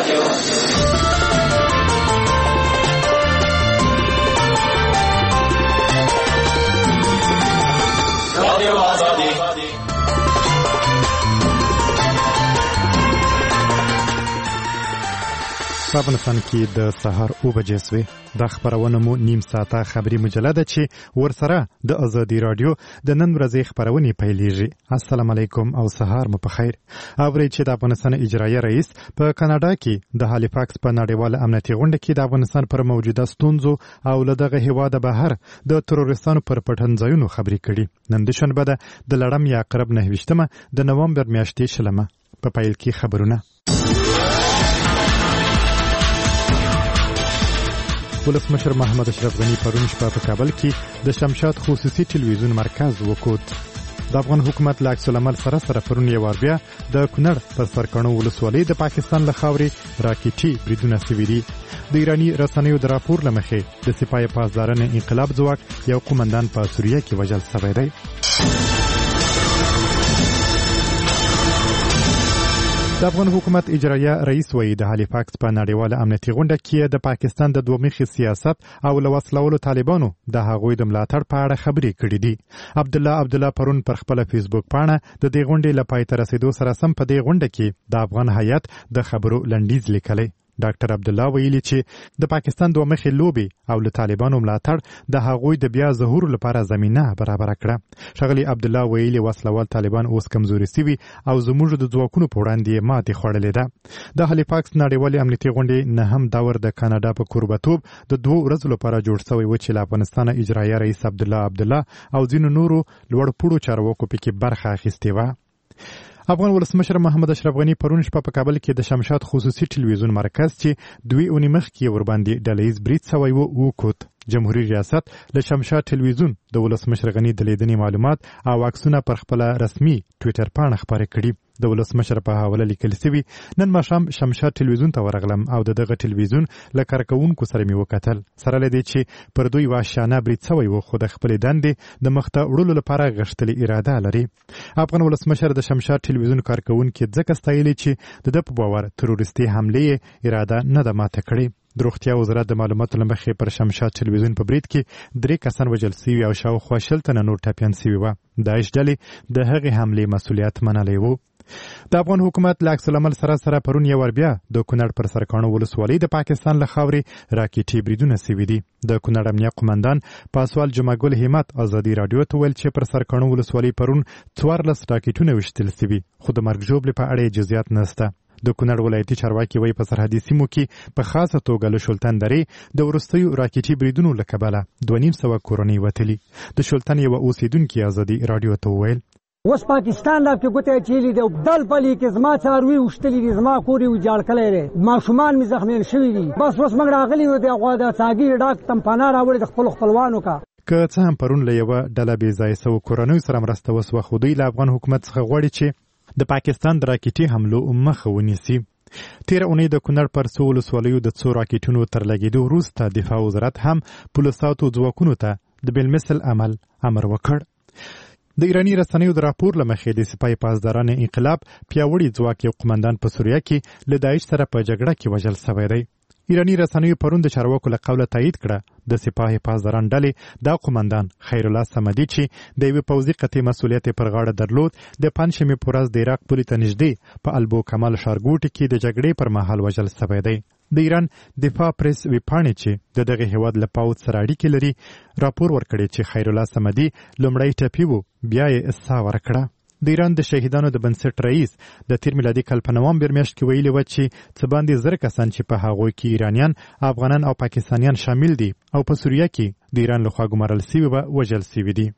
په افغانستان کې د سهار 9 بجې سوې د خبرونه مو نیم ساعته خبري مجله ده چې ورسره د ازادي رادیو د نن ورځې خبرونه پیلېږي. السلام علیکم او سهار مو په خیر. اوري چې د افغانستان اجرایي رئیس په کاناډا کې د هالیفاکس په نړیواله امنیتي غونډه کې د افغانستان پر موجوده ستونزو او لدغه هیواده بهر د تروریستانو پر پټنځایونو خبري کړي. نن د شنبه د لړم یا قرب 9 د نومبر میاشتې شلمه په پیل کې خبرونه. ولسمشر محمد اشرف غنی پرون شپه په کابل کې د شمشاد خصوصي ټلویزیون مرکز وکوت. د افغان حکومت له عکس العمل سره پرون یو وار بیا د کونړ پر سرکړنو ولسوالۍ د پاکستان له خاورې راکېټي بریدونه سوي دي. د ایراني رسنیو د راپور له مخې د سپاه پاسدارانه انقلاب ځواک یو قومندان په سوریه کې وژل شوی دی. د افغان حکومت اجرایه رئیس وایي د هالیفاکس په نړیواله امنیتي غونډه کې د پاکستان د دومخي سیاست او لوسلولو طالبانو د هغوی د ملاتړ په اړه خبرې کړې دي. عبدالله پرون پر خپل فیسبوک پاڼه د دې غونډې لپاره تر رسیدو سره سم په دې غونډه کې د افغان هیئت د خبرو لنډیز لیکلی. ډاکټر عبدالله ویلي چې د پاکستان دوه مخې لوبي او له طالبانو ملاتړ د هغوی د بیا ظهور لپاره زمينه برابر کړه. شغلی عبدالله ویلي وسلوال طالبان اوس کمزوري سوي او زموږ د ځواکونو په وړاندې ماتې خوړلې ده. د هالیفاکس نړیوالې امنیتي غونډې نه هم داور د کاناډا په کوربتوب د 2 ورځو لپاره جوړ شوی و چې له افغانستان اجرایي رئیس عبدالله او ځینو نورو لوړ پوړو چارواکو پکې برخه اخیستې وه. افغان ولسمشر محمد اشرف غنی پرون شپه په کابل کې د شمشاد خصوصي ټلویزیون مرکز چې 2 اونۍ مخکې ور باندې ډلهیز برید شوی و وکوت. جمهوریت ریاست له شمشاد ټلویزیون د ولسمشر غنی د لیدنې معلومات او عکسونه پر خپل رسمي ټوئیټر پاڼه خبرې کړي. د ولسمشر په حواله لیکل شوی نن ماښام شمشاد ټلویزیون ته ورغلم او دغه ټلویزیون له کارکونکو سره مې وکتل. سره لدی چې پر دوی واشانه برید شوی و خو د خپل دندې د مخته وړلو لپاره غښتلې اراده لري. افغان ولسمشر د شمشاد ټلویزیون کارکونکو ځکه ستایلی چې د په باور تروریستي حمله اراده نه ده ماته کړې. د روغتیا وزارت د معلوماتو له مخې پر شمشاد ټلویزیون په برید کې 3 کسان وژل شوي او شاوخوا 60 تنه نور ټپیان شوي وه. داعش ډلې د هغې حملې مسؤلیت منلی و. د افغان حکومت له عکس العمل سره پرون یو ور بیا د کونړ پر سرکړنو ولسوالۍ د پاکستان له خاورې راکېټي بریدونه سوي دي. د کونړ امنیه قومندان پاسوال جمعګل همت ازادي رادیو ته ویل چې پر سرکړنو ولسوالۍ پرون 14 راکېټونه وشتل شوي خو د مرګ ژوبلې په اړه جزئیات نشته. د کونړ ولایتي چارواکي وایي په سرحدي سیمو کې په خاصه توګه له شولتن درې د وروستیو راکېټي بریدونو له کبله 2,500 کورنۍ وتلي. د شولتن یوه اوسیدونکي ازادي رادیو ته وویل اوس پاکستان لا کې ګوتې چیلي دی دل پلي کې زما څاروي وشتلي دي زما کور یې ویجاړ کړی دی ماشومان مې زخمیان شوي دي. بس اوس موږ راغلي یو د غوا د څاګي ډاک تمپانا راوړي د خپلوانو کا که څه هم پرون له یوه ډله بې ځایه سوو کورنیو سره مرسته وسوه خو دوی له افغان حکومت څخه غواړي چې د پاکستان د راکېټي حملو مخه ونیسي. تیره اونۍ د کونړ پر څو ولسوالیو د 2 راکېټونو تر لګېدو وروسته دفاع وزارت هم پولیساتو ځواکونو ته د بالمثل عمل امر وکړ. د ایراني رسنیو د راپور له مخې د سپاه پاسدارانه انقلاب پیاوړي ځواک یو قومندان په سوریه کې له داعش سره په جګړه کې وژل شوی دی. ایراني رسنیو پرون د چارواکو له قوله تایید کړه د سپاه پاسداران ډلې دا قومندان خیر الله صمدي چې د یوې پوځي قطعې مسؤلیت پر غاړه درلود د پنجشنبې په ورځ د عراق پولې ته نږدې په البو کمال ښارګوټي کې د جګړې پر مهال وژل شوی دی. د ایران دفاع پریس ویبپاڼې چې د دغه هیواد له پوځ سره اړیکې لري راپور ورکړی چې خیر الله صمدي لومړی ټپي و بیا یې ساه ورکړه. د ایران د شهیدانو د بنسټ رئیس د تیر میلادي کال په نومبر میاشت کې ویلي و چې څه باندې 1000 کسان چې په هغوی کې ایرانیان، افغانان او پاکستانیان شامل دي او په سوریه کې د ایران لخوا ګمارل شوي و وژل شوي دي.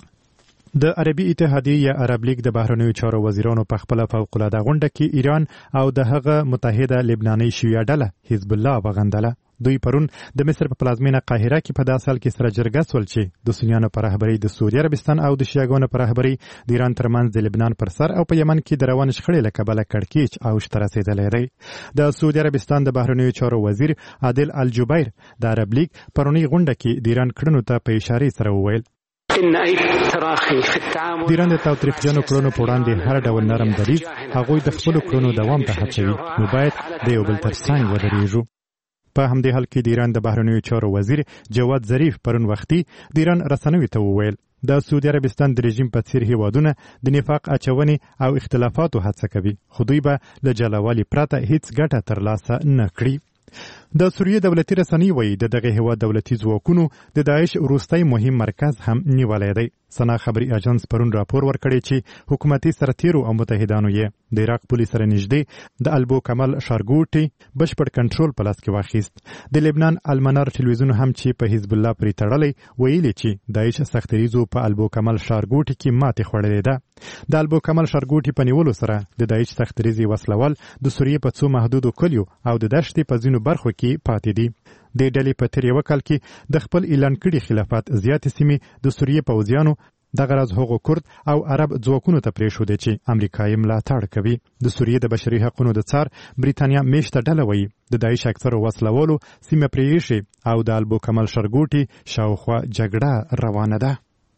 د عربي اتحادیې یا عرب لیگ د بهرنیو چارو وزیرانو په خپل فوق‌العاده غونډه کې ایران او د هغه متحده لبناني شیعه ډله حزب الله وغندله. دوی پرون د مصر په پلازمینه قاهره کې په داسې حال کې سره جرګه سول چې د سنیانو په رهبرۍ د سعودي عربستان او د شیعاګانو په رهبرۍ د ایران ترمنځ د لبنان پر سر او په یمن کې د روان شخړې له کبله کړکېچ اوج ته رسېدلی دی. د سعودي عربستان د بهرنیو چارو وزیر عادل الجبیر د عرب لیگ پرونی غونډه کې د ایران کړنو ته په اشارې سره وویل د ایران د تاوتریخجنو کړنو په وړاندې هر ډول نرم دریځ هغوی د خپلو کړنو دوام ته هڅوي، نو باید د یو بل تر څنګ ودرېږو. په همدې حال کې د ایران د بهرنیو چارو وزیر جواد ظریف پرون وختي د ایران رسنیو ته وویل د سعودي عربستان د رژیم په څیر هیوادونه د نفاق اچونې او اختلافاتو هڅه کوي، خو دوی به له جلاوالي پرته هیڅ ګټه ترلاسه نه کړي. د سوریې دولتي رسنۍ وایي د دغه هیواد دولتي ځواکونو د داعش وروستی مهم مرکز هم نیولی دی. سنا خبري اژانس پرون راپور ورکړی چې حکومتي سرتیرو او متحدانو یې د عراق پولیس سره نږدې د البو کمال شارګوټي بشپړ کنټرول په لاس کې واخیست. د لبنان المنار ټلویزیون هم چې په حزب الله پورې تړلی ویلي چې داعش سختریزو په البو کمال شارګوټي کې ماتې خوړلې ده. د البو کمال شارګوټي په نیولو سره د داعش سختریزي وسلوال د سوریې په څو محدودو کلیو او د دشتې په ځینو برخو کې پاتې دي. د ډلې په تیر یو کال کې د خپل اعلان کړي خلافت زیاتې سیمې د سوریې پوځیانو دغه راز هغو کرد او عرب ځواکونو ته پرېښودې چې امریکا یې ملاتړ کوي. د سوریې د بشري حقونو د څار بریتانیا میشته ډله وایي د داعش اکثرو وسلوالو سیمه پرې ایښې او د البو کمال شارګوټي شاوخوا جګړه روانه ده.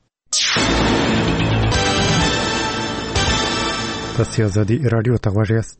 تاسو آزادي رادیو ته غوږ یاست.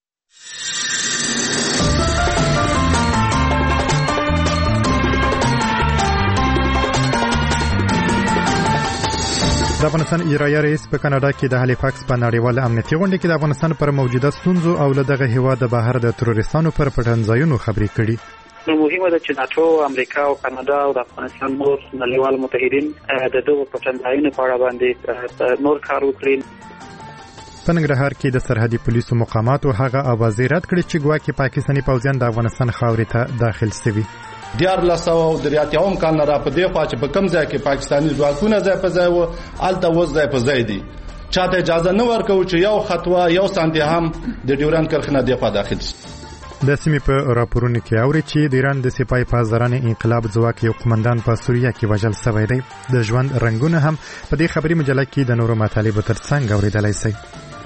د افغانستان اجرایه رئیس په کاناډا کې د هالیفاکس په نړیواله امنیتي غونډه کې د افغانستان پر موجوده ستونزو او له دغه هیواد د بهر د تروریستانو پر پټنځایونو خبرې کړي. نو مهمه ده چې ناتو، امریکا او کاناډا او د افغانستان نور نړیوال متحدین د دغو پټنځایونو په اړه باندې نور کار وکړي. په ننګرهار کې د سرحدي پولیسو مقاماتو هغه اوازې رد کړې چې ګواکې پاکستاني پوځیان د افغانستان خاورې ته داخل شوي. 1483 کال نه را په دی خوا چې په کم ځای کې پاکستاني ځواکونه ځای په ځای وو، الته اوس ځای په ځای دي. چاته اجازه نه ورکوي چې یو خطوه یو سانتي هم د ډیورند کرښې نه دی خوا داخل شي. د سیمې په راپورونو کې اوري چې د ایران د سپای پاسداران انقلاب ځواک یو قومندان په سوریه کې وژل شوی دی. د ژوند رنگونه هم په دې خبري مجله کې د نورو مطالبو ترڅنګ اوریدلای شي.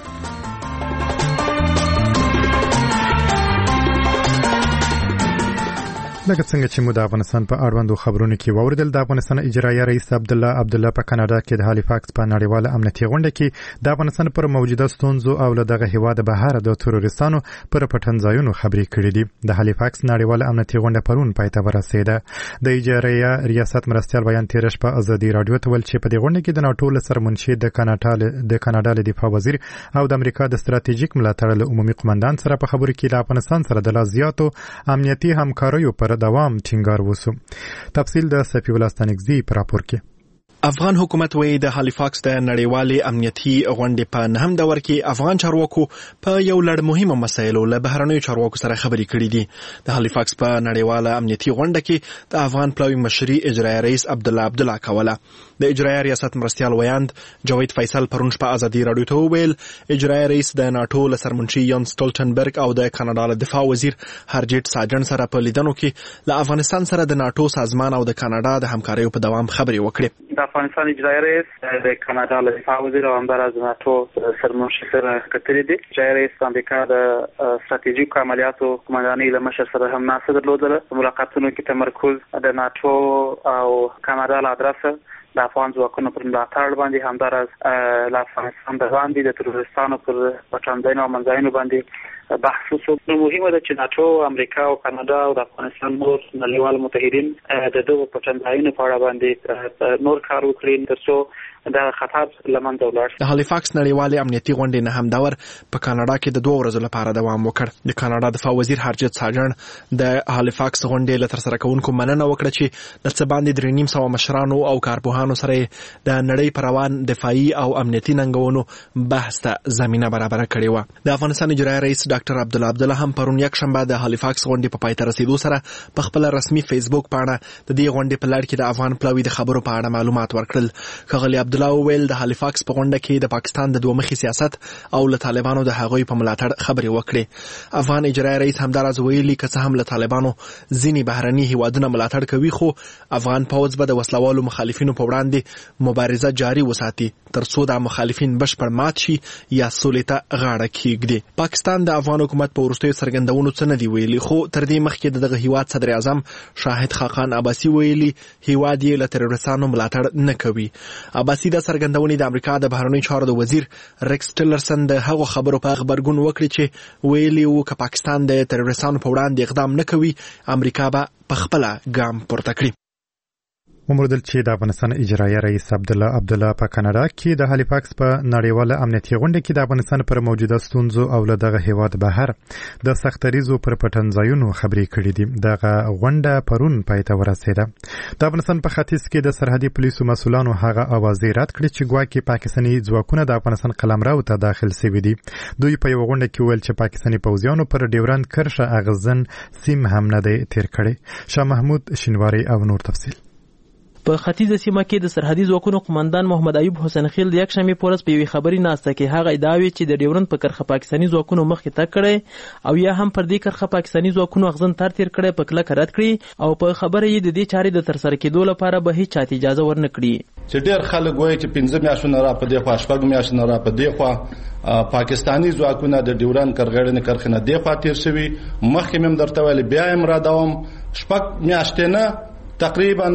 لکه څنګه چې مو د افغانستان په اړوندو خبرونو کې واوریدل، د افغانستان اجرایه رئیس عبدالله په کاناډا کې د هالیفاکس په نړیواله امنیتي غونډه کې د افغانستان پر موجوده ستونزو او له دغه هیواد بهر د تروریستانو پر پټنځایونو خبرې کړې دي. د هالیفاکس نړیواله امنیتي غونډه پرون پای ته ورسېده. د اجرایه ریاست مرستیال بیان تیر شپه ازادي رادیو ته ویل چې په دې غونډه کې د ناتو له سرمنشي د کاناډا له دفاع وزیر او د امریکا د ستراتیژیک ملاتړ له عمومي قومندان سره په خبرو کې د افغانستان سره د لا زیاتو امنیتي همکاریو پر دوام ټینګار وسو. تفصیل د صفی الله ستانکزی پر راپور کې. افغان حکومت وایي د هالیفاکس د نړیوالې امنیتي غونډې په نهم دور کې افغان چارواکو په یو لړ مهمه مسایلو له بهرنیو چارواکو سره خبرې کړې دي. د هالیفاکس په نړیواله امنیتي غونډه کې د افغان پلاوي مشري اجرایه رئیس عبدالله کوله. د اجرایه ریاست مرستیال ویاند جاوید فیصل پرون شپه ازادي رادیو ته وویل اجرایه رئیس د ناتو له سرمنشي یان سټولټنبرګ او د کاناډا له دفاع وزیر هرجیټ ساجن سره په لیدنو کې له افغانستان سره د ناتو سازمان او د کاناډا د همکاریو په دوام خبرې وکړې. د افغانستان اجرایه رئیس د کاناډا له دفاع وزیر او همداراز ناتو سرمنشي سره کتلې دي. اجرایه رئیس امریکا د ستراتیژیکو عملیاتو قومندانۍ له مشر سره هم ناسته درلودله. ملاقاتونو کې تمرکز د ناتو او کاناډا له ادرسه د افغان ځواکونو پر ملاتړ باندې، همداراز له افغانستان د باندې د تروریستانو پر پټنځایونو او منځایونو باندې بحث وشو. نو مهمه ده چې ناتو، امریکا او کاناډا او د افغانستان نور نړیوال متحدین د دغو پټنځایونو په اړه باندې نور کار وکړي ترڅو د خطر لمنځه ولاړ شي. د هالیفاکس نړیوالې امنیتي غونډې نه هم دور په کاناډا کې د 2 ورځو لپاره دوام وکړ. د کاناډا دفاع وزیر هرجیټ ساجن د هالیفاکس غونډې له ترسره کوونکو مننه وکړه چې د څه باندې 3.5 مشرانو او کارپوهانو سره د نړۍ پر روان دفاعي او امنیتي ننګونو بحث ته زمينه برابر کړې و. د افغانستان اجرایه رئیس ډاکټر عبدالله هم پرون یک شنبه د هالیفاکس غونډې په پای ته رسیدو سره په خپل رسمي فیسبوک پاڼه د دې غونډې په لړ کې د افغان پلاوي د خبرو په اړه معلومات ورکړل. ښاغلي عبدالله ویل د هالیفاکس په غونډه کې د پاکستان د دوه مخي سیاست او له طالبانو د هغوی په ملاتړ خبرې وکړې. افغان اجرایه رئیس همداراز ویلي که څه هم له طالبانو ځینې بهرني هیوادونه ملاتړ کوي، خو افغان پوځ به د وسلوالو مخالفینو په وړاندې مبارزه جاري وساتي ترڅو د مخالفین بشپړ مات شي یا سولې ته غاړه کېږدي. پاکستان د افغان حکومت په وروستیو څرګندونو څه نه دي ویلي، خو تر دې مخکې دغه هیواد صدر اعظم شاهد خاقان عباسي ویلي هیواد یې له تروریستانو ملاتړ نه کوي. عباسي د څرګندونې د امریکا د بهرنیو چارو د وزیر ریکس ټیلرسن د هغو خبرو په غبرګون وکړي چې ویلي وو که پاکستان د تروریستانو په وړاندې اقدام نه کوي، امریکا به په خپله ګام پورته کړي. وموندل چې د افغانستان اجرایه رئیس عبدالله په کاناډا کې د هالیفاکس په نړیواله امنیتي غونډه کې د افغانستان پر موجوده ستونزو او له دغه هیواد بهر د سختریزو پر پټنځایونو خبرې کړې دي. دغه غونډه پرون پای ته ورسېده. د افغانستان په ختیځ کې د سرحدي پولیسو مسؤلانو هغه اوازې رد کړې چې ګواکې پاکستاني ځواکونه د افغانستان قلمرو ته داخل شوي دي. دوی په یو غونډه کې ویل چې پاکستاني پوځیانو پر ډیورند کرښه اغزن سیم هم نه دی تیر کړی. شاه محمود شینواری او نور تفصیل. په ختیځه سیمه کې د سرحدي ځواکونو قومندان محمد ایوب حسین خیل د یکشنبې په ورځ په یوې خبري ناسته کې هغه ادعاوې چې د ډیورند په کرښه پاکستاني ځواکونو مخکې تګ کړی او یا هم پر دې کرښه پاکستاني ځواکونو اغزن تار تیر کړی په کلکه رد کړي او په خبره یې د دې چارې د ترسره کېدو لپاره به هیڅ چاته اجازه ورنه کړي. چې ډېر خلک وایي چې 15 میاشتونه را په دې خوا 6 میاشتونه را په دې خوا پاکستاني ځواکونه د ډیورند کرښې نه دې خوا تیر شوي. مخکې مې درته ویل بیا یې را دوم 6 میاشتې نه تقریبا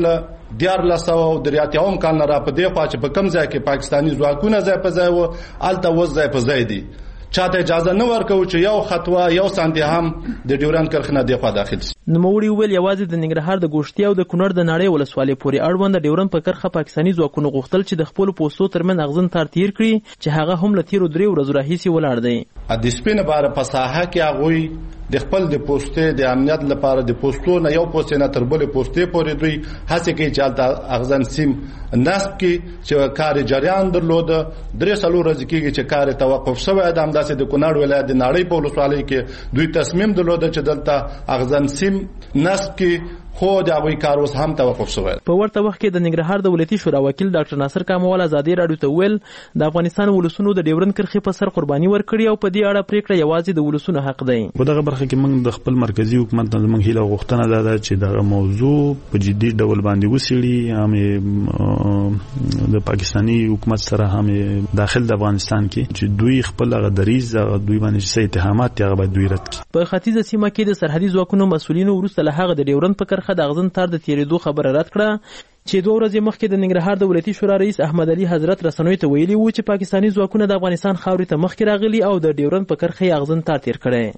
1483 کال نه را په دې خوا چې په کم ځای کې پاکستاني ځواکونه ځای په ځای وو، هلته اوس ځای په ځای دي. چاته اجازه نه ورکوي چې یو خطوه یو سانتي هم د ډیورند کرښې نه دې خوا داخل شي. نوموړي وویل یوازې د ننګرهار د ګوشتي او د کونړ د ناړۍ ولسوالۍ پورې اړوند د ډیورند په کرښه پاکستاني ځواکونو غوښتل چې د خپلو پوستو ترمن اغزن تار تیر کړي چې هغه هم له تیرو 3 ورځو راهیسې ولاړ دی. د سپینه باره په ساحه کې هغوی د خپل د پوستې د امنیت لپاره د پوستو نه یو پوستې نه تر بلې پوستې پورې دوی هڅې کوي چې هلته اغزن سیم نصب کړي چې کار جریان درلوده. 3 ورځې کېږي چې کار توقف شوی دی. همداسې د کونړ ولایت د ناړۍ په ولسوالۍ کې دوی تصمیم درلوده چې دلته اغزن سیم نصب کړي، خو د هغوی کار اوس هم توقف شوی. په ورته وخت کې د ننګرهار د ولایتي شورا وکیل ډاکټر ناصر کاموال ازادي راډیو ته ویل د افغانستان ولسونو د ډیورند کرښې په سر قرباني ورکړي او په دې اړه پریکړه یوازې د ولسونو حق دی. په دغه برخه کې موږ د خپل مرکزی حکومت نه موږ هیله غوښتنه ده چې دغه موضوع په جدي ډول باندې وڅېړي، هم د پاکستاني حکومت سره هم داخل د افغانستان کې چې دوی خپل هغه دریز دوی باندې څه اتهامات هغه باید دوی رد کړي. په ختیځه سیمه کې د سرحدي ځواکونو مسؤلینو وروسته له هغه د ډیورند په کرښه د اغزن تار د تیریدو خبره رد کړه چې 2 ورځې مخکې د ننګرهار د ولایتي شورا رئیس احمد علي حضرت رسنیو ته ویلي وو چې پاکستاني ځواکونه د افغانستان خاورې ته مخکې راغلي او د ډیورند په کرښه یې اغزن تار تیر کړی.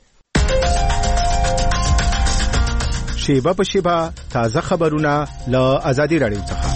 شیبه په شیبه تازه خبرونه له آزادي راډیو څخه.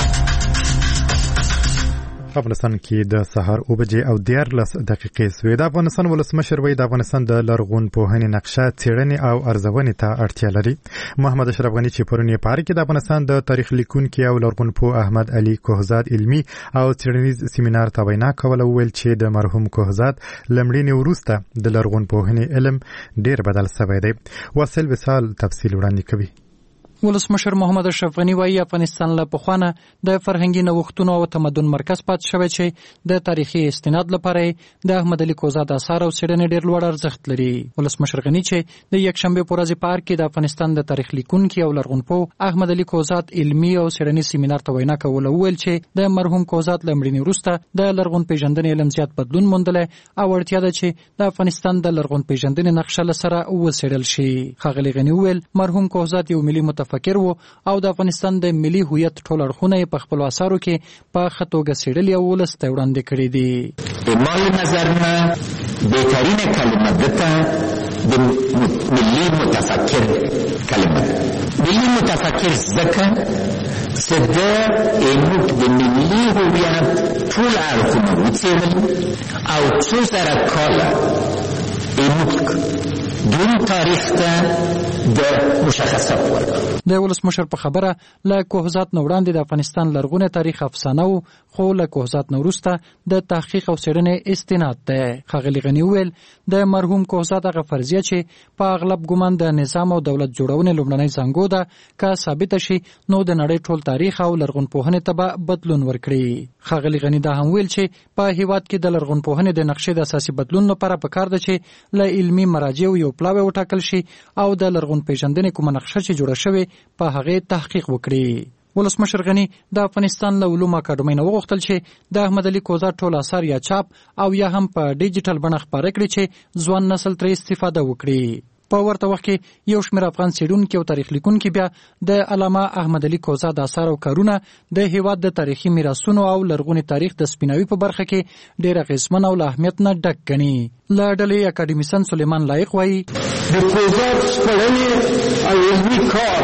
افغانستان کې د سهار 9:14 سوی. د افغانستان ولسمشر وایي د افغانستان د لرغونپوهنې نقشه څېړنې او ارزونې ته اړتیا لري. محمد اشرف غني چې پرون یې په اړه کې د افغانستان د تاریخ لیکونکي او لرغونپوه احمد علي کوهزاد علمي او څېړنیز سیمینار ته وینا کوله، وویل چې د مرحوم کوهزاد لمړینې وروسته د لرغونپوهنې علم ډېر بدل شوی دی. واصل وصال تفصیل وړاندې کوي. ولسمشر محمد اشرف غني وايي افغانستان له پخوانه د فرهنګي نوښتونو او تمدن مرکز پاتې شوی چې د تاریخي استناد لپاره د احمد علي کوهزاد آثار او څېړنې ډېر لوړ ارزښت لري. ولسمشر غني چې د یکشنبه په ورځ په کې د افغانستان د تاریخ لیکونکي او لرغونپوه احمد علي کوهزاد علمي او څېړنیز سیمینار ته وینا کوله، وویل چې د مرحوم کوهزاد لمړینې وروسته د لرغون پیژندنې علم زیات بدلون موندلی او اړتیا ده چې د افغانستان د لرغون پیژندنې نقشه له سره وڅېړل شي. ښاغلي غني وویل مرحوم کوهزاد یو ملي فکر وو او د افغانستان د ملي هویت ټول اړخونه په خپل اثارو کې په ښه توګه څېړلي او ولس ته وړاندې کړي دي. په مال نظر نه بهترین کلمه ده د ملي متفکر کلمه. ملي متفکر ځکه چې د د ملي هویت ټول اړخونه وڅېړل او څو زره کاله دون تاریخ ته د مشخصات ورکړ. د ولسمشر په خبره له کوهزاد نه وړاندې د افغانستان لرغونی تاریخ افسانه و، خو له کوهزاد نه وروسته د تحقیق او څېړنې استناد ده. ښاغلي غني وویل د مرحوم کوهزاد هغه فرضیه چې په اغلب ګمان د نظام او دولت جوړونې لومړنۍ زانګو ده که ثابته شي نو د نړۍ ټول تاریخ او لرغونپوهنې ته به بدلون ورکړي. ښاغلي غني دا هم ویل چې په هیواد کې د لرغونپوهنې د نقشې د اساسي بدلون لپاره پکار ده چې له علمي مراجعو یو پلاوی وټاکل شي او د لرغون پیژندنې کومه نقشه چې جوړه شوې په هغې تحقیق وکړي. ولسمشر غني د افغانستان له علومو اکاډمۍ نه وغوښتل چې د احمد علي کوزا ټول آثار یا چاپ او یا هم په ډیجیټل بڼه خپاره کړي چې ځوان نسل ترې استفاده وکړي. په ورته وخت کې یو شمېر افغان څېړونکي او تاریخ لیکونکي بیا د علامه احمد علي کوزا د آثار او کارونه د هېواد د تاریخي میراثونو او لرغوني تاریخ د سپیناوي په برخه کې ډېر اغېزمن او له اهمیت نه ډک ګڼي. له ډلې اکاډمیسن سلیمان لایق وایي د کوزا سپړنې او علمي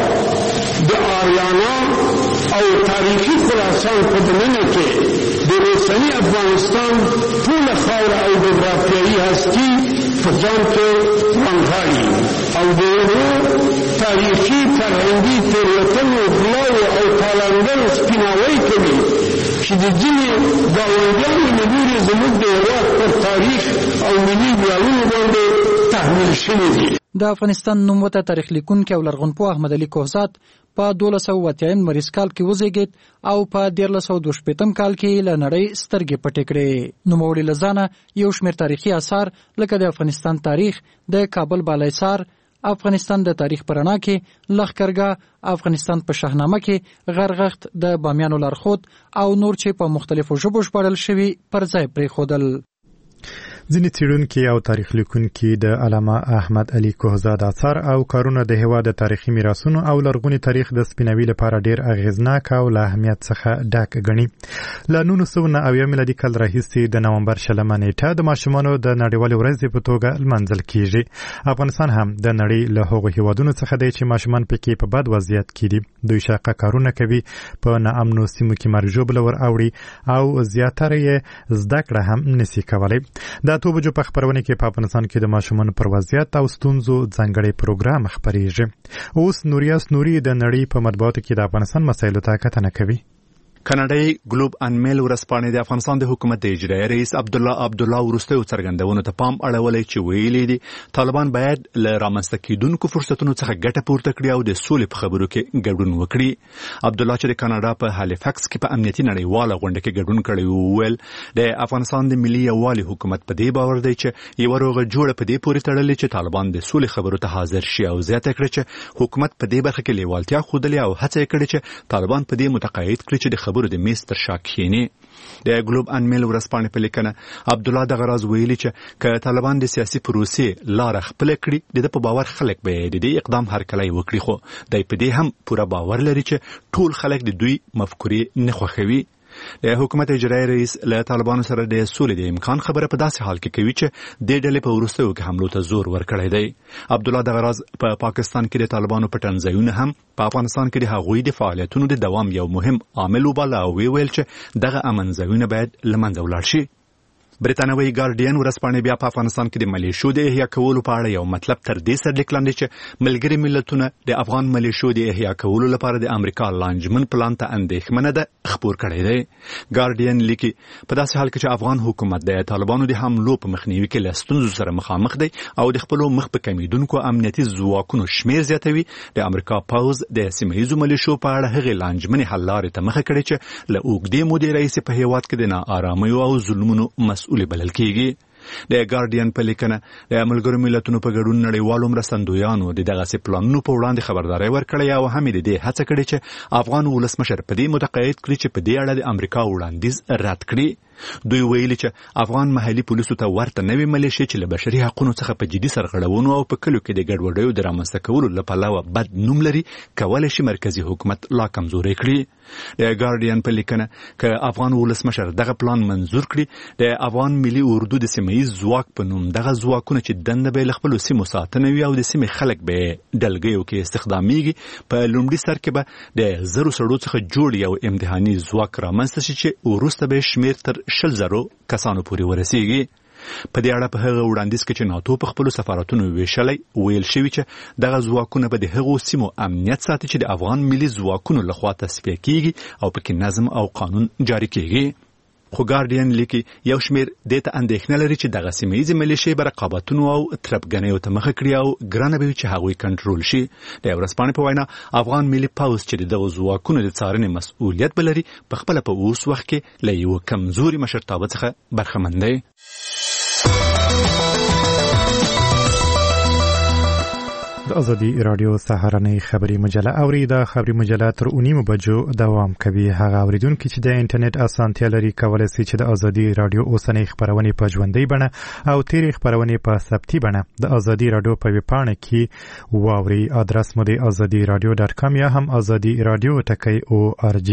کار د آریانا او تاریخي خراسان په دننه کې د اوسني افغانستان ټوله خاوره او جغرافیایي هستي په ځان کې رانغاړي او د یو تاریخي فرهنګي تېروتنو غلاو او تالنګرو سپیناوی کوي چې د ځینې ګاونډیانو له لوري زموږ د هېواد پر تاریخ او ملي ویاړونو باندې تحمیل شوي دي. د افغانستان نوموته تاریخ لیکونکی او لرغونپوه احمد علي کوزات په 1280 مریض کال کې وزېږېد او په 1322 کال کې له نړۍ سترګې پټې کړې. نوموړي له ځانه یو شمېر تاریخي آثار لکه د افغانستان تاریخ، د کابل بالاحصار، افغانستان د تاریخ په رڼا کې، لښکرګاه، افغانستان په شاهنامه کې، غرغښت، د بامیانو لارښود او نور چې په مختلفو ژبو ژباړل شوي پر ځای پرېښودل. ځینې څېړونکي او تاریخ لیکونکي د علامه احمد علي کوزا د آثار او کارونه د هېواد د تاریخي میراثونو او لرغوني تاریخ د سپیناوي لپاره ډېر اغېزناک او له اهمیت څخه ډک ګڼي. له 1990 میلادي کال راهیسې د نومبر 20 نیټه د ماشومانو د نړیوالې ورځې په توګه لمانځل کیږي. افغانستان هم د نړۍ له هغو هېوادونو څخه دی چې ماشومان پکې په بد وضعیت کې دي. دوی شاقه کارونه کوي، په ناامنو سیمو کې مرګ ژوبله ور اوړي او زیاتره یې زده کړه هم نسي کولی. د 8 بجو په خپرونه کې په افغانستان کې د ماشومانو پر وضعیت او ستونزو ځانګړی پروګرام خپریږي. اوس نوریاس نوري د نړۍ په مطبوعاتو کې د افغانستان مسایلو ته کتنه کوي. کاناډایي ګلوب ان میل ورځپاڼې د افغانستان د حکومت د اجرایي رئیس عبدالله وروستیو څرګندونو ته پام اړولی چې ویلي دي طالبان باید له رامنځته کېدونکو فرصتونو څخه ګټه پورته کړي او د سولې په خبرو کې ګډون وکړي. عبدالله چې د کاناډا په هالیفکس کې په امنیتي نړیواله غونډه کې ګډون کړی وویل د افغانستان د ملي یووالي حکومت په دې باور دی چې یوه روغه جوړه په دې پورې تړلې چې طالبان د سولې خبرو ته حاضر شي او زیاته کړه چې حکومت په دې برخه کې لیوالتیا ښودلې او هڅه یې کړې چې طالبان په دې متقاعد کړي چې د خبرو د میز تر شا کښېني. د ګلوب ان میل ورځپاڼې په لیکنه عبدالله دغه راز ویلي چې که طالبان د سیاسي پروسې لاره خپله کړي د ده په باور خلک به د دې اقدام هرکلی وکړي، خو دی په دې هم پوره باور لري چې ټول خلک د دوی مفکورې نه خوښوي. د حکومت اجرایي رئیس له طالبانو سره د سولې د امکان خبره په داسې حال کې کوي چې د ډلې په وروستیو کې حملو ته زور ورکړی دی. عبدالله دغه راز په پاکستان کې د طالبانو پټنځایونه هم په افغانستان کې د هغوی د فعالیتونو د دوام یو مهم عامل وباله او ویل چې دغه امنځایونه باید له منځه ولاړ شي. بریتانوي ګارډین ورځپاڼې بیا په افغانستان کې د ملیشو د احیا کولو په اړه یو مطلب تر دې سرلیک لاندې چې ملګري ملتونه د افغان ملیشو د احیا کولو لپاره د امریکا لانجمن پلان ته اندېښمنه ده خپور کړی دی. ګارډین لیکي په داسې حال کې چې افغان حکومت د طالبانو د حملو په مخنیوي کې له ستونزو سره مخامخ دی او د خپلو مخ په کمیدونکو امنیتي ځواکونو شمیر زیاتوي، د امریکا پوځ د سیمه ییزو ملیشو په اړه هغې لانجمنې حل لارې ته مخه کړې چې له اوږدې مودې راهیسې په هېواد کې د ناآرامیو او ظلمونو مسؤلې بلل کېږي. د ګارډین په لیکنه د ملګرو ملتونو په ګډون نړیوالو مرستندویانو د دغسې پلانونو په وړاندې خبرداری ورکړی او هم د دې هڅه کړې چې افغان ولسمشر په دې متقاعد کړي چې په دې اړه د امریکا وړاندیز رد کړي. دوی ویلي چې افغان محلي پولیسو ته ورته نوې ملیشې چې له بشري حقونو څخه په جدي سرغړونو او په کلیو کې د ګډوډیو د رامنځته کولو له پلوه بد نوم لري، کولی شي مرکزي حکومت لا کمزوری کړي. د ګارډین په لیکنه که افغان ولسمشر دغه پلان منظور کړي، د افغان ملي اردو د سیمه ییز ځواک په نوم دغه ځواکونه چې دنده به یې له خپلو سیمو ساتنه وي او د سیمې خلک به ډلګیو کې استخدامیږي، په لومړي سر کې به د زرو سړو څخه جوړ یو امتحاني ځواک رامنځته شي چې وروسته به شمیر تر 100,000 کسانو پورې ورسیږي. په دې اړه په هغه وړاندیز کې چې ناتو په خپلو سفارتونو ویشلی ویل شوي چې دغه ځواکونه به د هغو سیمو امنیت ساتي چې د افغان ملي ځواکونو لخوا تصفیه کیږي او پکې نظم او قانون جاری کیږي. خو ګارډین لیکي یو شمیر دې ته اندېښنه لري چې دغه سیمه ییزې ملیشې به رقابتونو او تربګنیو ته مخه کړي او ګرانه به وي چې هغوی کنټرول شي. د ورځپاڼې په وینا افغان ملي پوځ چې د دغو ځواکونو د څارنې مسؤلیت به لري، په خپله په اوس وخت کې له یوه کمزوري مشرتابه څخه برخمن دی. د ازادي رادیو سهارنۍ خبري مجله اوري. د خبري مجله تر 9 بجو دوام کوي. هغه اوریدونکو چې د انټرنیټ اسانتیا لري کولای شي چې د ازادي رادیو اوسنۍ خبرونه په ژوندۍ بڼه او تیرې خبرونه په ثبتي بڼه د ازادي رادیو په ویب پاڼه کې واوري. ادرس مو د azadiradio.com یا هم azadiradio.org.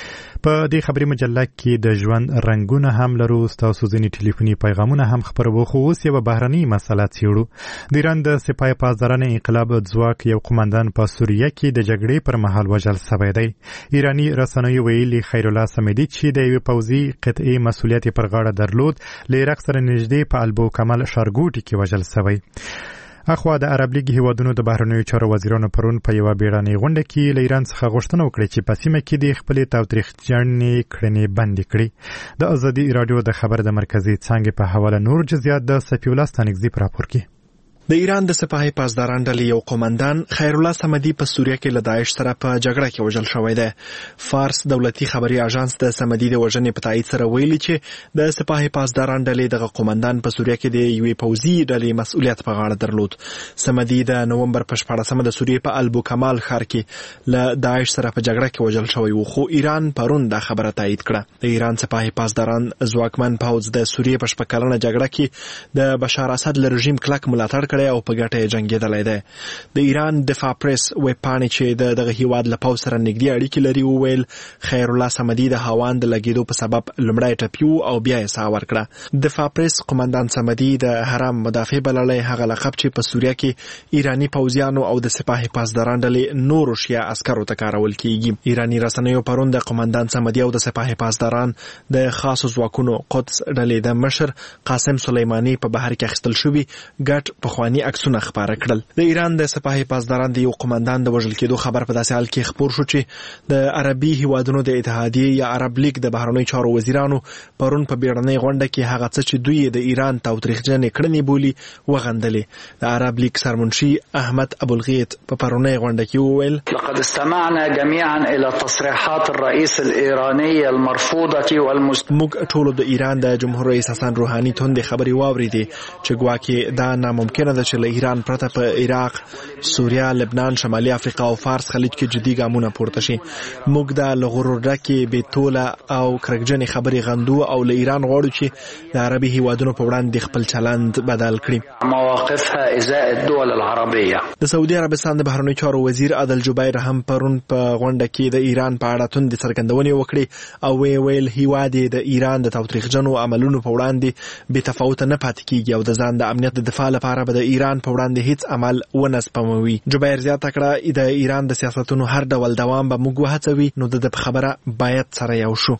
په دې خبري مجله کې د ژوند رنگونه هم لرو. تاسو ځینې ټلیفوني پیغامونه هم خبرو. خو اوس یو بهرني مسله څیړو. د ایران د سپاه پاسداران انقلاب ځواک یو قومندان په سوریه کې د جګړې پر مهال وژل شوی دی. ایرانی رسنیو ویلي خیر الله سمیدی چې د یو پوځي قطعې مسؤلیت پر غاړه درلود له عراق سره نږدې په البو کمال شارګوټي کې وژل شوی. اخوا د عرب لیگ هیوادونو د بهرنیو چارو وزیرانو پرون په یو بیړنۍ غونډه کې له ایران څخه غوښتنه وکړه چې په سیمه کې د خپل تاوتریخجنې کړنې بند کړي. د ازادي رادیو د خبر د مرکزی څنګه په حواله نور جزئیات د صفی الله ستانګزی پر راپور کې. د ایران د سپاه پاسداران ډلې یو قومندان خیر الله سمدی په سوریه کې له داعش سره په جګړه کې وژل شوی دی. فارس دولتي خبري اژانس د سمدی د وژنې په تایید سره ویلي چې د سپاه پاسداران ډلې دغه قومندان په سوریه کې د یوې پوځي ډلې مسؤلیت په غاړه درلود. سمدی د نومبر په 14مه د سوریه په البو کمال ښار کې له داعش سره په جګړه کې وژل شوی و، خو ایران پرون دا خبره تایید کړه. د ایران سپاه پاسداران ځواکمن پوځ د سوریه په شپږ کلنه جګړه کې د بشار اسد له رژیم کلک ملاتړ او په ګټه جنگیدلای دی. د ایران دفاع پریس ویب پاڼې چې دغه هیواد له پوځ سره نږدې اړیکې لري وویل خیر الله سمدی د هاوان د لګیدو په سبب لمړی ټپیو او بیا یې ساه ورکړه. دفاع پریس قومندان سمدی د حرم مدافع بللی هغه لقب چې په سوریه کې ایرانی پوځیانو او د سپاه پاسداران ډلې نورو شیعه عسکرو ته کارول کیږي. ایرانی رسنیو پرون د قومندان سمدی او د سپاه پاسداران د خاصو ځواکونو قدس ډلې د مشر قاسم سلیمانی په بهر کې اخیستل شوی ګټ پخوانی عکسونه خبره کړل. د ایران د سپاه پاسداران د یو قومندان د وژل کېدو خبر په داسې حال کې خبر شو چې د عربي هیوادونو د اتحادیې یا عرب لیگ د بهرنیو چارو وزیرانو پرون په بیړنۍ غونډه کې هغه څه چې دوی د ایران تاوتریخجنې کړنې بولي وغندلې. د عرب لیگ سرمنشي احمد ابوالغیط په پرونۍ غونډه کې وویل لقد استمعنا جميعا الى تصريحات الرئيس الايراني المرفوضه موږ ټول د ایران د جمهور رئیس حسن روحاني توندې خبرې واوریدې چې ګواکې دا ناممکنه ده چې له ایران پرته په عراق، سوریه، لبنان، شمالي افریقا او فارس خلیج کې جدي ګامونه پورته شي. موږ د غرور ډکې بیتوله او کرکجنې خبرې غندو او له ایران غواړو چې د عربي هیوادونو په وړاندې خپل چلند بدل کړي. مواقفها ازاء الدول العربيه. د سعودي عربستان د بهرنیو چارو وزیر عادل جبیر هم پرون په غونډه کې د ایران په اړه توندې څرګندونې وکړې او ویل هیواد د ایران د تاوتریخجنو عملونو په وړاندې بې تفاوته نه پاتې کیږي او د ځان د امنیت د دفاع لپاره به د ایران په وړاندې هیڅ عمل ونه سپموي. جبیر زیاته کړه د ایران د سیاستونو هر ډول دوام به موږ وهڅوي، نو د خبره باید سره یو شو.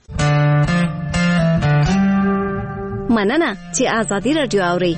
مننه چې آزادي رادیو اوري.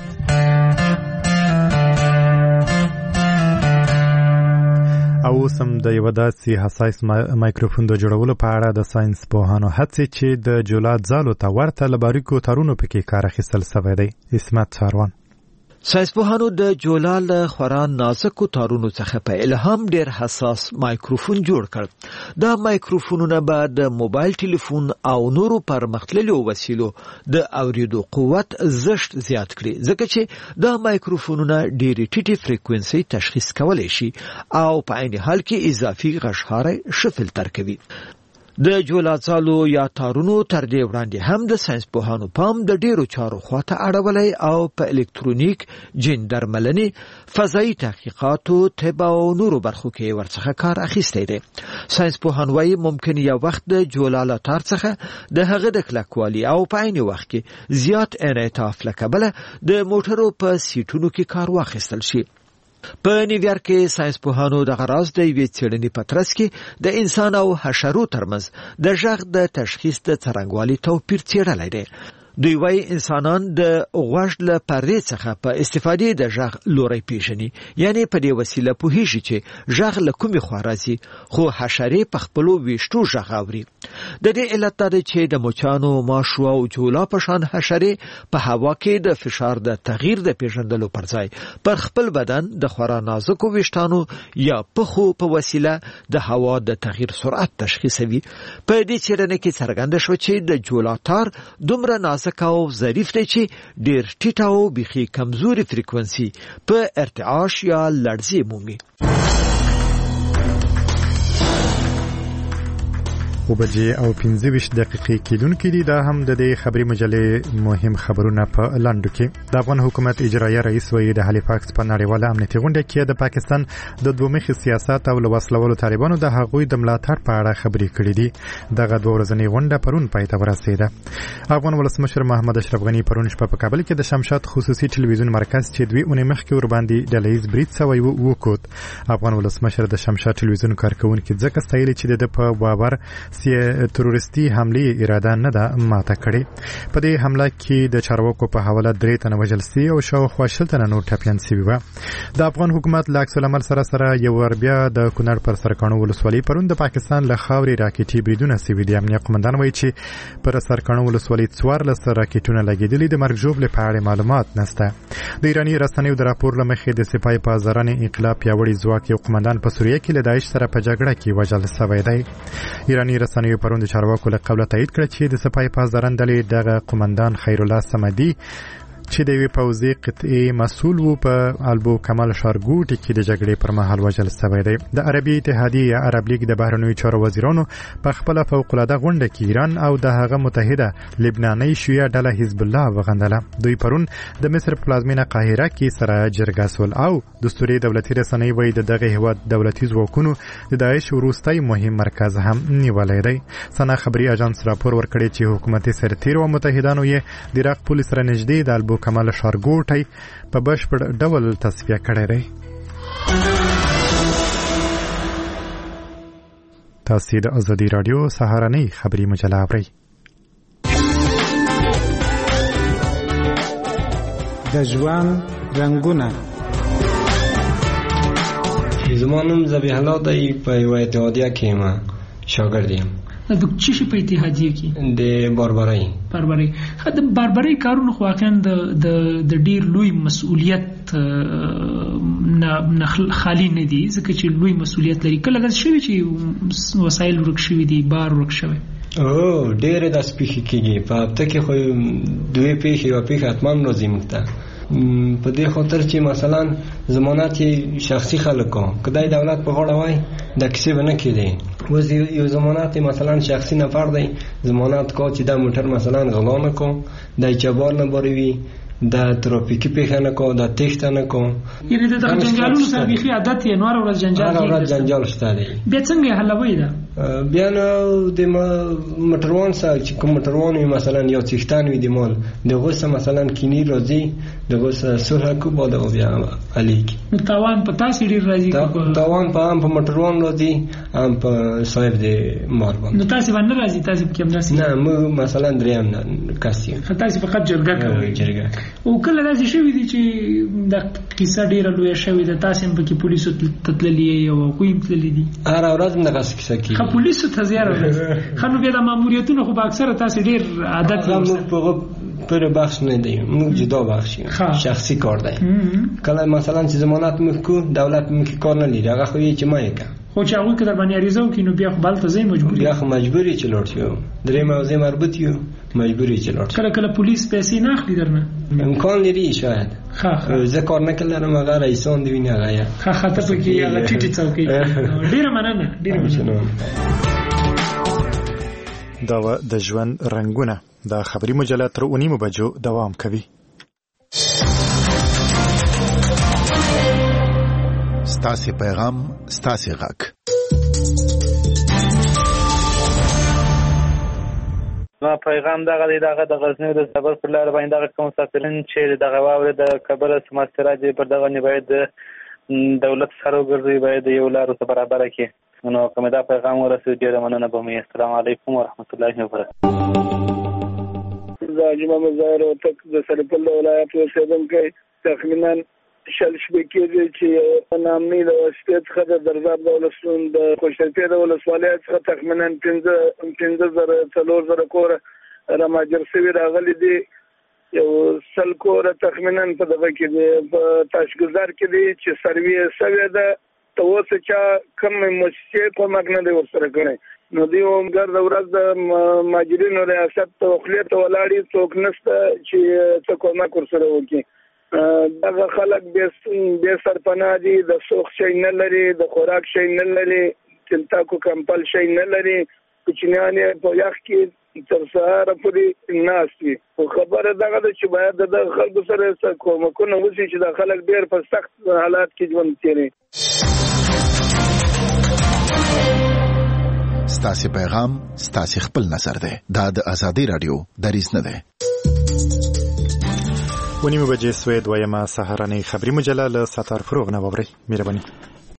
او سم د یو داسې حساس مایکروفون د جوړولو په اړه د ساينس پوهانو هڅې چې د جولات ځالو ته ورته لباریکو تارونو پکې کار اخیستل شوی دی. اسمت ساروان ساينسپوهانو د جولال خورا نازکو تارونو څخه په الهام ډیر حساس مایکروفون جوړ کړ. دا مایکروفونونه به د موبایل ټلیفون او نورو پرمختللو وسیلو د اوریدو قوت زشت زیات کړي، ځکه چې دا مایکروفونونه ډېری ټیټي فریکوئنسي تشخیص کولای شي او په عین حال کې اضافي غږ ښه فلټر کوي. د جولاتالو یا تارونو تر دې وړاندې هم د ساينس پوهانو پام د ډیرو چارو خواته اړولای او په الکترونیک، جین درملنې، فضایي تحقیقاتو، طب او نورو برخو کې ورڅخه کار اخیستی دی. ساينس پوهان وايي ممکن یو وخت د جولاله تار څخه د هغه د کلکوالي او په عین وخت کې زیات انعطاف لکبله د موټرو په سیټونو کې کار واخیستل شي. په نیویارک کې ساينس پوهانو د غراز د یوې څېړنې په ترڅ کې د انسان او حشرو ترمنځ د غږ د تشخیص د څرنګوالي توپیر څېړلی دی. دوی وايي انسانان د غوږ له پردې څخه په استفادې د غږ لوري پیژني، یعنی په دې وسیله پوهیږي چې غږ له کومې خوا راځي، خو حشرې په خپلو ویشتو غږ اوري. د دې علت دا دی چې د مچانو، ماشو او جولا په شان حشرې په هوا کې د فشار د تغییر د پیژندلو پر ځای پر خپل بدن د خورا نازکو ویشتانو یا پخو په وسیله د هوا د تغییر سرعت تشخیصوي. په دې څېړنه کې څرګنده شو چې د جولا تار دومره نازک سکاو ظریف دی چې ډیر ټیټ او بيخي کمزوري فریکونسي په ارتعاش یا لړزې مومي. وبجې او 15 دقیقې کېدونکې دي. دا هم د دې خبري مجلې مهم خبرونه په لاندو کې. د افغان حکومت اجرایه رئیس وایي د هالیفاکس په نړیواله امنیتي غونډه کې د پاکستان د دومخي سیاست او وسلوالو طالبانو د هغوی د ملاتړ په اړه خبرې کړې دي. دغه دوه ورځنۍ غونډه پرون پای ته ورسېده. افغان ولسمشر محمد اشرف غنی پرون شپه په کابل کې د شمشاد خصوصي ټلویزیون مرکز چې دوی اونۍ مخکې ور باندې ډلهیز برید سوی وکوت. افغان ولسمشر د شمشاد ټلویزیون کارکونکو ځکه ستایلی چې د په باور تروریستي حمله اراده نه ده ماته کړې. په دې حمله کې د چارواکو په حواله 3 تنه وژل شوي او شاوخوا 60 تنه نور ټپیان شوي وو. د افغان حکومت له عکس العمل سره یو ور بیا د کونړ پر سرکانو ولسوالۍ پرون د پاکستان له خاورې راکټي بریدونه شوي دي. امنیت قومندان وایي چې پر سرکانو ولسوالۍ 14 راکټونه لګېدلي. د مرګ ژوبلې په اړه معلومات نشته. د ایراني رسنیو د راپور له مخې د سپاه پاسداران انقلاب پیاوړي ځواک یو قومندان په سوریه کې له داعش سره په جګړه کې وژل شوی دی. ایراني رسنیو پرون د چارواکو له قوله تایید کړ چې د سپاه پاسداران ډلې دغه قومندان خیرالله صمدي چې د وی پوزي قطعي مسؤل وو په البو کمال شارګوټي کې د جګړې پر مهال وژل شوی دی. د عربي اتحادیه عرب لیگ د بهرنیو چارو وزیرانو په خپل فوق العاده غونډه کې ایران او د هغه متحده لبناني شیعه ډله حزب الله وغندله. دوی پرون د مصر پلازمینه قاهره کې سره جرګه سول او دستوري دولتي رسنۍ وایي د دغه هیواد دولتي ځواکونو د داعش وروستي مهم مرکز هم نیولای دی. سنا خبري اژانس راپور ورکړی چې حکومتي سرتیر او متحدانو یې د عراق پولیس سره نږدې د البو کمال شارګوټي په بشپړ ډول تصفیه کړی دی. تاسو د ازادي رادیو سهارنۍ خبري مجله اورئ. د ژوند رنگونه زمانم ذبیح الله دی په یو اتحادیه کې ما شاګرد یم. د چی شي په اتحادیه کې د باربرای د باربرای کارونه خو واقعا د ډیر لوی مسؤلیت نه خالی نه دي ځکه چې لوی مسؤلیت لري. کله دا شوی چې وسایل ورک شوی دي بار ورک شوی ډیر د سپیخي کېږي په هفته کې خو دوی پیښې او پیښه اتمان راځي موږ ته په دې خاطر چې مثلا ضمانت شخصي خلکو کدای دولت په غاړه وای د کیسه نه کېدی. وز یو ضمانت مثلا شخصي نفر دی ضمانت کو چې دا موټر مثلا غلا نه کو د چبار نه بروي د ترافیکي پیښه نه کو د تښت نه کو یعنی د جنجالونو سره بيخي عادت یې نور ورځ جنجال شته دی. بیا څنګه حلوي دا بیا نو د موټروان سره چې کوم موټروان مثلا یو څښتان وي د مال د غوسه مثلا کینی راځي د غوسه صلح کو بعد او بیا الیک نو تاوان په تاسو ډیر راځي تاوان په موټروان راځي هم په صاحب د مال باندې نو تاسو باندې راځي تاسو کوم راځي نه مو مثلا دریم کاسي تاسو فقط جرګه کوي او کله راځي شوی دي چې د قصه ډیره لوی شوی د تاسو په کې پولیسو تتللی او کوم تللی دي هر ورځ نه قصه کوي پولیسو ته زیاره خنو بیا د ماموریتونو خو به اکثره تاسو ډیر عادت پر بخش نه دی موږ جدا بخش شخصي کار دی. کله مثلا چې ضمانت موږ کو دولت موږ کار نه لري هغه خو یې چې ما یې خو چې هغه کله باندې اړیزو کینو بیا خو بل ته زې مجبور بیا خو مجبوري چې لوټ یو درې موضوع مربوط یو مجبوري چې لوټ کله پولیس پیسې نه اخلي درنه امکان لري شاید زه کار نه کړم هغه رئیسان دی نه غیا ته پکې هغه ټیټی څوکۍ ډیره مننه دا د ژوند رنگونه د خبري مجله تر 9 بجو دوام کوي. ستاسو پیغام ستاسو غږ ما پیغام دغه د غزنی د صبر پر لار باندې دغه کوم ساتلین چې دغه واوره د کابل سمستراج پر دغه نه باید دولت سره وګرځي باید یو لار ته برابر کړي. نو کومه دا پیغام ورسېږي ډیره مننه به مې. السلام علیکم ورحمت الله وبرکاته. زاجم مزار او تک د سرپل ولایت اوسیدونکو تخمینا شل شبکې چې نامني د سپېڅ خدای درزاب دولتون د خوشتي د ولسوالیت څخه تخمینا 15,000 کور راماجر سوي راغلي دي. یو سل کور تخمینا په دغه کې په تاشګزار کې دي چې سروي سوي ده ته اوس چې کوم مؤسسې په مګنه دی ورسره کړي نو دی عمر د ورځ د ماجرینو ریاست توخلیت ولاړی څوک نشته چې څه کومه کورسره وکي دغه خلک به سرپناه دي د سوخ شي نه لري د خوراک شي نه لري تلتاکو کمپل شي نه لري کوچنیانه په یخ کې تر سهار پورې ناشتي خو خبره دغه چې باید د خلکو سره کومکونه وشي چې د خلک ډیر په سخت حالات کې ژوند کوي. ستاسو پیغام ستاسو خپل نظر ده. دا د ازادي رادیو دریځ نه ده. ونیمه بجې سوې دویمه سهارنۍ خبري مجله له ستار فروغ نه ووري. مهرباني.